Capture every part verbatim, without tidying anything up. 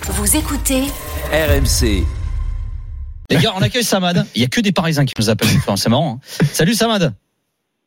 Vous écoutez R M C. Les gars, on accueille Samad. Il n'y a que des Parisiens qui nous appellent. Enfin, c'est marrant. Hein. Salut Samad. Samad ?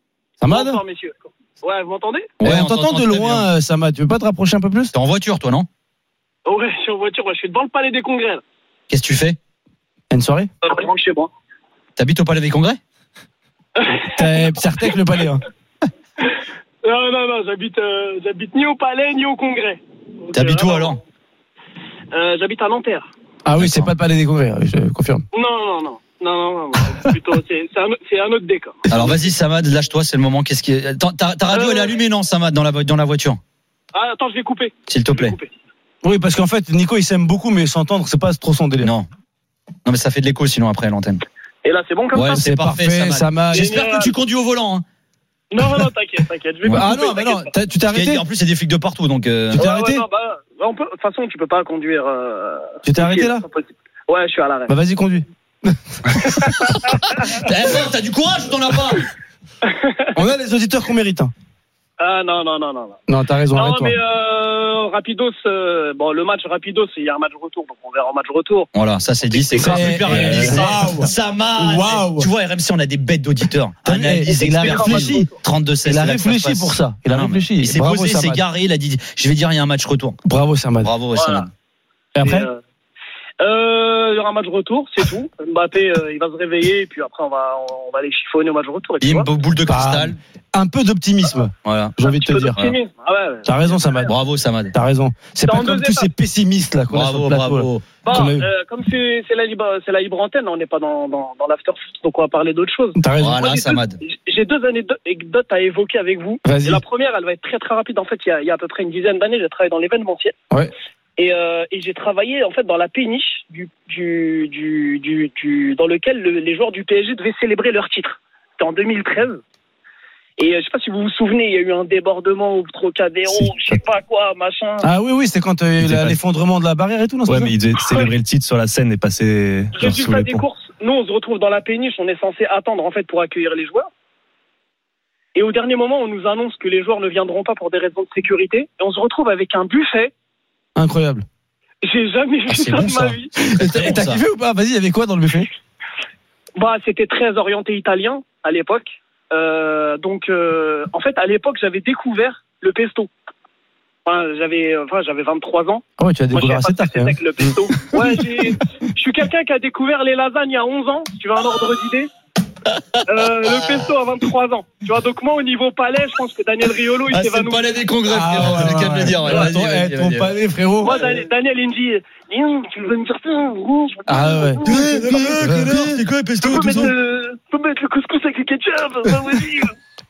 Bonsoir messieurs. Ouais, vous m'entendez ? Ouais, Ouais, on, on t'entend t'entend de très loin, bien. Samad. Tu veux pas te rapprocher un peu plus ? T'es en voiture, toi, non ? Ouais, je suis en voiture, ouais, je suis devant le Palais des Congrès. Là. Qu'est-ce que tu fais ? Une soirée ? Euh, je rentre chez moi. T'habites au Palais des Congrès ? T'es Certec le palais. Hein. Non, non, non, j'habite, euh, j'habite ni au Palais ni au Congrès. Donc, T'habites euh, où vraiment, alors ? euh, J'habite à Nanterre. Ah oui, c'est pas le palais des congrès, je confirme. Non, non, non. Non, non, non, non. Plutôt, c'est, c'est, un, c'est un autre décor. Alors vas-y Samad, lâche-toi, c'est le moment. Qu'est-ce qui est... Attends, ta, ta radio Euh, elle est allumée non Samad dans la, dans la voiture ? Ah, attends, je vais couper. S'il te Je vais plaît. couper. Oui, parce qu'en fait, Nico, il s'aime beaucoup, mais s'entendre, c'est pas trop son délire. Non. Non mais ça fait de l'écho sinon après à l'antenne. Et là, c'est bon comme Ouais, ça ? c'est parfait, Samad. Samad. J'espère que tu conduis au volant. Hein. Non, non, t'inquiète, t'inquiète. Je vais Ouais. pas Ah couper, non, mais t'inquiète non, pas. t'as- tu t'es arrêté ? En plus, il y a des flics de partout donc. Euh... Tu t'es Ouais, arrêté ouais, non, bah, on peut, de toute façon, tu peux pas conduire. Euh, Tu t'es arrêté, là ? c'est pas possible. Ouais, je suis à l'arrêt. Bah vas-y, conduis. Eh, bon, t'as du courage ou t'en as pas ? On a les auditeurs qu'on mérite. Hein. Ah non, non, non, non. non. Non, t'as raison, Non, arrête-toi. mais euh, Rapidos, euh, bon, le match Rapidos, il y a un match retour, donc on verra en match retour. Voilà, ça c'est dit, c'est C'est- super eh, analysé. waouh. Samad. Waouh. Tu vois R M C, on a des bêtes d'auditeurs. T'as vu, Analyse, il a expert, réfléchi. trente-deux seize. Il a c'est là que ça réfléchi se passe. pour ça. Il a Non, mais réfléchi. Il s'est Bravo, posé, il s'est Samad. garé, il a dit je vais dire il y a un match retour. Bravo, Samad. Bravo Voilà. Samad. Et après Et, euh, euh, il y aura un match retour, c'est tout. Mbappé, euh, il va se réveiller, et puis après, on va, on va aller chiffonner au match retour. Et puis Bim, voilà. boule de cristal. Un peu d'optimisme, Voilà. j'ai envie de te Peu dire. d'optimisme. Ah ouais, ouais. T'as raison, Samad. Bravo Samad. T'as raison. C'est C'est pas en comme deux tous étapes. ces pessimistes là qu'on a sur Bravo, le plateau. là. bravo. Bon, qu'on a eu. euh, comme c'est, c'est, la libre, c'est la libre antenne, on n'est pas dans, dans, dans l'after foot, donc on va parler d'autre chose. T'as raison. Voilà Moi, j'ai Samad. deux- J'ai deux anecdotes à évoquer avec vous. Vas-y. Et la première, elle va être très très rapide. En fait, il y a, il y a à peu près une dizaine d'années, j'ai travaillé dans l'événementiel. Ouais. Et, euh, et j'ai travaillé en fait dans la péniche du, du, du, du, du dans lequel le, les joueurs du P S G devaient célébrer leur titre. C'était en deux mille treize. Et euh, je sais pas si vous vous souvenez, il y a eu un débordement au Trocadéro, Si. je sais pas quoi, machin. Ah oui, oui, c'est quand euh, Il la- était l'effondrement de la barrière et tout, non c'est Ouais, ça mais il devait célébrer le titre sur la scène et passer genre sous Résultat les des ponts. courses, nous on se retrouve dans la péniche, on est censé attendre en fait pour accueillir les joueurs. Et au dernier moment, on nous annonce que les joueurs ne viendront pas pour des raisons de sécurité. Et on se retrouve avec un buffet. Incroyable. J'ai jamais vu Ah, c'est ça bon, de ça. ma vie. Et t'as, et t'as ça. kiffé ou pas ? Vas-y, il y avait quoi dans le buffet ? Bah, c'était très orienté italien à l'époque. Euh, donc, euh, en fait, à l'époque, j'avais découvert le pesto. Enfin, j'avais, enfin, j'avais vingt-trois ans. Ah ouais, tu as Moi, je découvert savais assez pas tard ce que quand même. c'était que le pesto. Ouais, j'ai, je suis quelqu'un qui a découvert les lasagnes à onze ans. Si tu veux un ordre d'idée. Euh, le pesto à vingt-trois ans. Tu vois, donc moi, au niveau palais, je pense que Daniel Riolo, il Ah, c'est le s'évanouit. palais des congrès Ah, frérot, ouais, c'est le cas de ouais. le dire. ouais. Ah, Vas-y, ton, vas-y, eh, vas-y. ton palais, frérot. Moi, Daniel, Daniel, il me dit, Léon, tu veux me dire ça? Gros, je veux Ah ouais. C'est quoi pesto peux mettre, le, peux mettre le couscous avec le ketchup. Ah, vas-y.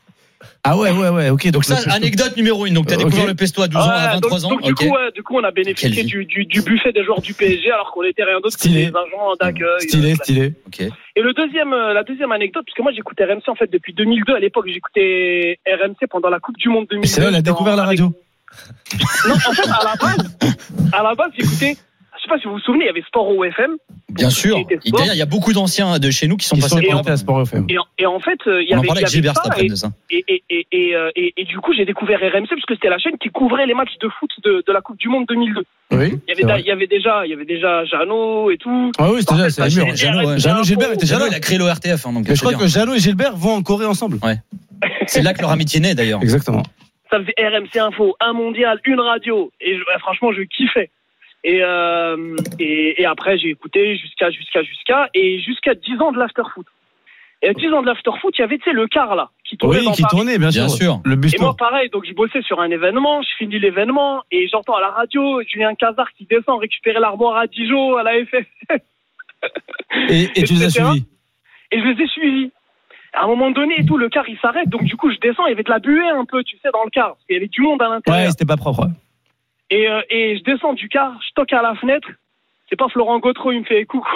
Ah ouais, ouais, ouais, ok. Donc ça, anecdote numéro une. Donc t'as Ok. découvert le pesto à douze ans, à Ouais, vingt-trois donc, ans. donc, du, Ok. coup, ouais, du coup, on a bénéficié Quelle vie. du, du, du buffet des joueurs du P S G alors qu'on était rien d'autre que Stylé. des agents d'accueil. Stylé, stylé. Ok. Et le deuxième, euh, la deuxième anecdote, parce que moi j'écoutais R M C en fait depuis deux mille deux. À l'époque, j'écoutais R M C pendant la Coupe du Monde deux mille deux. Et c'est là, il a découvert la radio. Non, en fait, à la base, à la base, j'écoutais. Je sais pas si vous vous souvenez, il y avait Sport O F M. Bien sûr. Qui était Et sport. D'ailleurs, il y a beaucoup d'anciens de chez nous qui sont Qui passés sont par connectés à Sport F M. Et en, et en fait, euh, il y On en avait, parlait il y avec Gilbert avait cet ça, et, après-midi de ça. et, et, et, et, euh, et, et du coup, j'ai découvert R M C parce que c'était la chaîne qui couvrait les matchs de foot de, de la Coupe du Monde deux mille deux. Oui. Il y avait, da- il y avait déjà, il y avait déjà Jeannot et tout. Ah oui, c'était déjà, c'est En fait, les bah, murs. j'ai- Jeannot, ouais. Jeannot Gilbert était déjà Jeannot, là. il a créé l'O R T F. Hein, donc Et je c'est crois bien. que Jeannot et Gilbert vont en Corée ensemble. C'est là que leur amitié naît d'ailleurs. Exactement. Ça faisait R M C Info, un mondial, une radio. Et je- ouais, franchement, je kiffais. Et, euh, et, et après, j'ai écouté jusqu'à, jusqu'à, jusqu'à, et jusqu'à dix ans de l'after-foot. Et à dix ans de l'after-foot, il y avait, tu sais, le car, là, qui tournait Oui, dans qui Paris. tournait, bien sûr. Bien sûr. Le bus Et moi, tour. pareil, donc je bossais sur un événement, je finis l'événement, et j'entends à la radio Julien Cazard qui descend récupérer l'armoire à Dijon à la F F. Et, et tu les as et cetera. suivis. Et je les ai suivis. À un moment donné et tout, le car, il s'arrête, donc du coup, je descends, il y avait de la buée un peu, tu sais, dans le car, parce qu'il y avait du monde à l'intérieur. Ouais, c'était pas propre. ouais. Et, euh, et je descends du car, je toque à la fenêtre. C'est pas Florent Gautreau, il me fait coucou.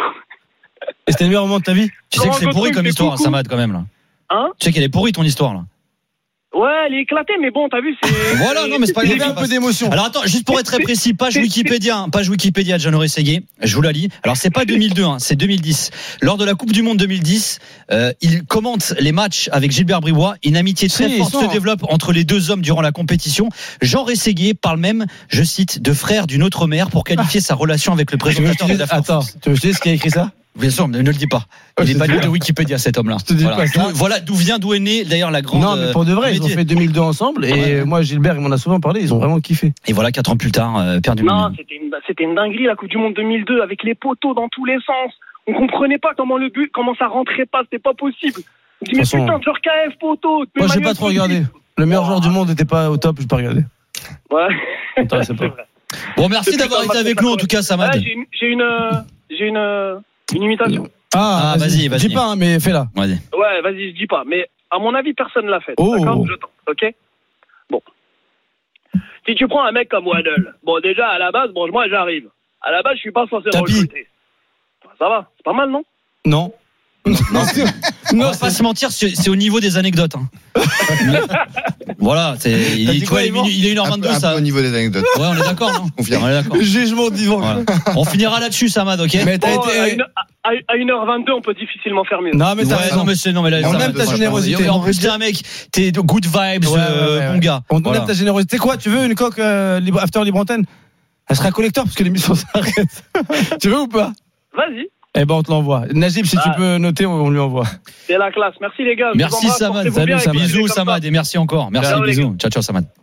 Et c'était le meilleur moment de ta vie. Tu sais que c'est Florent pourri Gautreau, comme il fait histoire, coucou. Samad, quand même là. Hein? Tu sais qu'elle est pourrie ton histoire là. Ouais, elle est éclatée, mais bon, t'as vu, c'est. Voilà, non, mais c'est pas Il y grave. avait un peu d'émotion. Alors attends, juste pour être très précis, page Wikipédia, hein, page Wikipédia de Jeannot Rességuier, je vous la lis. Alors c'est pas deux mille deux, hein, c'est deux mille dix. Lors de la Coupe du Monde deux mille dix, euh, il commente les matchs avec Gilbert Bribois. Une amitié très Si, forte ils sont- se développe entre les deux hommes durant la compétition. Jean Rességuier parle même, je cite, de frère d'une autre mère pour qualifier sa relation avec le Tu veux que je présentateur te de dise- la Attends, tu veux que je te dise qui a écrit ça? Bien sûr, mais ne le dis pas. Il Je n'est te pas dis lu pas. de Wikipédia, cet homme-là. Je te dis Voilà, pas ça. D'où- voilà d'où vient, d'où est né d'ailleurs la grande. Non, mais pour de vrai, ils ont amitié. fait deux mille deux ensemble. Et Ouais. moi, Gilbert, il m'en a souvent parlé. Ils ont vraiment kiffé. Et voilà, quatre ans plus tard, euh, perdu. Non, c'était une, c'était une dinguerie, la Coupe du Monde deux mille deux, avec les poteaux dans tous les sens. On comprenait pas comment le but, comment ça rentrait pas, c'était pas possible. On dit, mais façon- putain, genre K F poteau. Moi, j'ai pas trop regardé. Le meilleur joueur du monde n'était pas au top, j'ai pas regardé. Ouais. M'intéressait pas. C'est vrai. Bon, merci Depuis d'avoir qu'on été m'a avec fait nous en ça, tout cas, Samad. Ah, j'ai une, j'ai une, euh, j'ai une, euh, une imitation. Ah, vas-y, vas-y. Dis pas, hein, mais fais-la. Vas-y. Ouais, vas-y, je dis pas. Mais à mon avis, personne l'a fait. Oh. D'accord, je tente. Ok. Bon. Si tu prends un mec comme Waddle, bon déjà à la base, bon moi j'arrive. À la base, je suis pas censé Tapis. recruter. Ça va, c'est pas mal, non? Non. Non, On non, va pas se mentir, c'est c'est au niveau des anecdotes. Hein. Voilà, c'est, il, T'as dit tu quoi, vois, il est Yvan il est une heure Un peu, vingt-deux, un peu ça. au niveau des anecdotes. Ouais, on est d'accord, non? Confirme. On est d'accord. le jugement d'Yvan. Voilà. On finira là-dessus, Samad, ok? Mais t'as Oh, à, été. une, à, à une heure vingt-deux, on peut difficilement faire mieux. Non, mais t'as Ouais, raison. non, mais c'est, non, mais là, On ça aime va. ta générosité. Et en plus, t'es un mec, t'es de good vibes, Ouais, euh, ouais, ouais. bon gars. On te Voilà. donne ta générosité. Quoi, tu veux une coque euh, libre, after libre antenne? Elle sera collector parce que l'émission s'arrête. Tu veux ou pas? Vas-y, Eh ben, on te l'envoie. Najib, si Ah. tu peux noter, on on lui envoie. c'est la classe. Merci les gars. Je vous Merci, embrasse, Samad. portez-vous Salut, bien, Samad. et Bisous, comme ça. Samad. Et merci encore. Merci, Ciao, les bisous. Ciao, ciao, Samad.